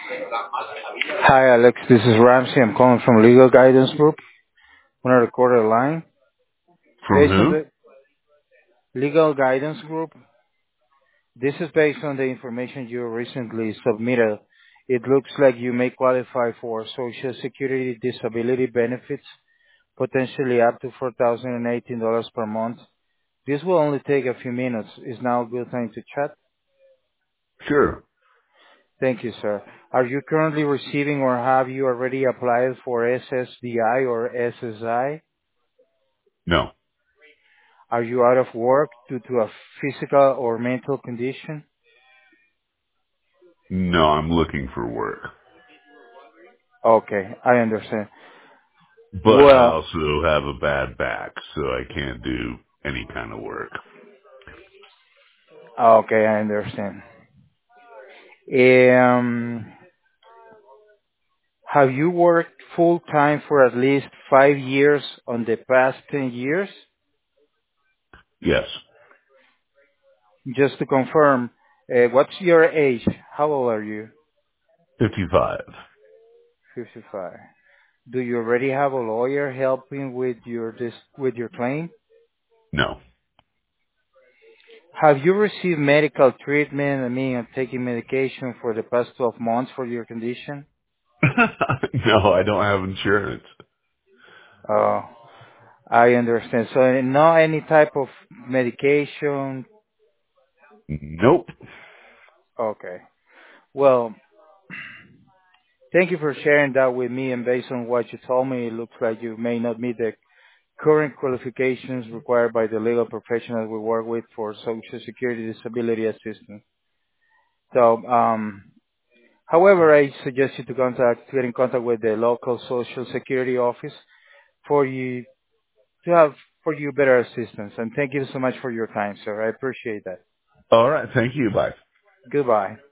Hi, Alex. This is Ramsey. I'm calling from Legal Guidance Group on a recorded line. From Based on who? the Legal Guidance Group, this is based on the information you recently submitted. It looks like you may qualify for Social Security disability benefits, potentially up to $4,018 per month. This will only take a few minutes. Is now a good time to chat? Sure. Thank you, sir. Are you currently receiving or have you already applied for SSDI or SSI? No. Are you out of work due to a physical or mental condition? No, I'm looking for work. Okay, I understand. But I Well, also have a bad back, so I can't do any kind of work. okay, I understand. Um, have you worked full time for at least 5 years on the past 10 years? Yes. Just to confirm, what's your age? How old are you? 55. 55. Do you already have a lawyer helping with with your claim? No. Have you received medical treatment, taking medication for the past 12 months for your condition? No, I don't have insurance. Oh, I understand. So not any type of medication? Nope. Okay. Well, thank you for sharing that with me, and based on what you told me, it looks like you may not meet the current qualifications required by the legal professionals we work with for Social Security disability assistance. So, however, I suggest you to get in contact with the local Social Security office for you to have for you better assistance. And thank you so much for your time, sir. I appreciate that. All right. Thank you. Bye. Goodbye.